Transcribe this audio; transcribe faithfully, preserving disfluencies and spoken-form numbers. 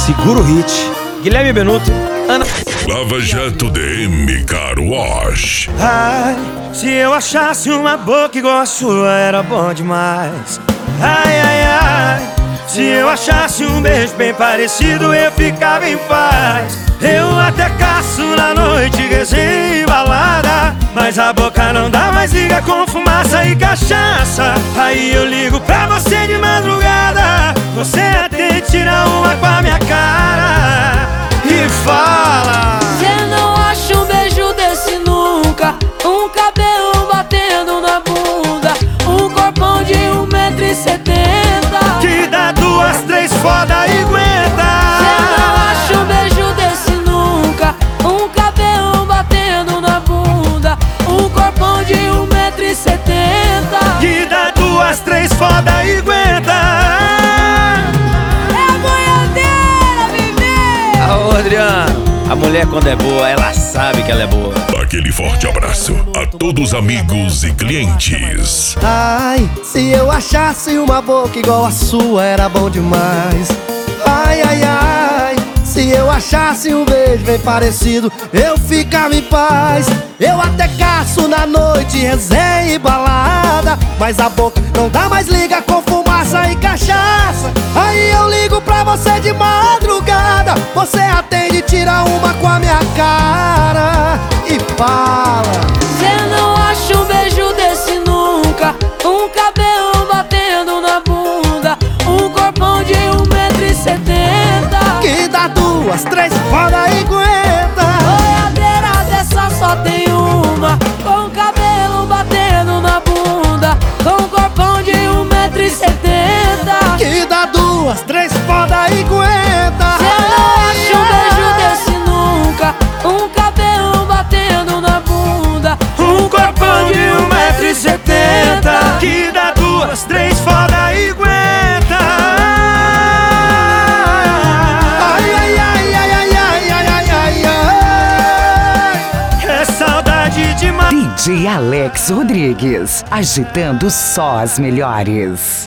Segura o hit. Guilherme Benuto, Ana. Lava Jato D M Car Wash. Ai, se eu achasse uma boca igual a sua, era bom demais. Ai, ai, ai, se eu achasse um beijo bem parecido, eu ficava em paz. Eu até caço na noite, resenha e balada, mas a boca não dá mais, liga com fumaça e cachaça. Aí eu ligo pra você de madrugada, você atende, tira uma com a minha cara e fala: cê não acha um beijo desse nunca, um cabelo batendo na bunda, um corpão de um metro e setenta, que dá duas, três foda e aguenta. cê não acha um beijo desse nunca, um cabelo batendo na bunda, um corpão de um metro e setenta, que dá duas, três foda e aguenta. Ô Adriano, a mulher quando é boa, ela sabe que ela é boa. Aquele forte abraço a todos os amigos e clientes. Ai, se eu achasse uma boca igual a sua, era bom demais. Ai, ai, ai, se eu achasse um beijo bem parecido, eu ficava em paz. Eu até caço na noite, resenha e balada, mas a boca não dá mais, liga com fumaça e cachaça. Aí eu ligo pra você de madrugada, você atende, tira uma com a minha cara e fala: cê não acha um beijo desse nunca, um cabelo batendo na bunda, um corpão de um metro e setenta, que dá duas, três, foda e aguenta. boiadeira dessa só tem uma, com cabelo batendo na bunda, com corpão de um metro e setenta, que dá duas, três, foda e aguenta. cê não acha um beijo desse nunca, um cabelo batendo na bunda, Um corpão de um metro e setenta, que dá duas, três foda e aguenta. Ai, ai, ai, ai, ai, ai, ai, ai, ai. É saudade demais. D J Alex Rodrigues, agitando só as melhores.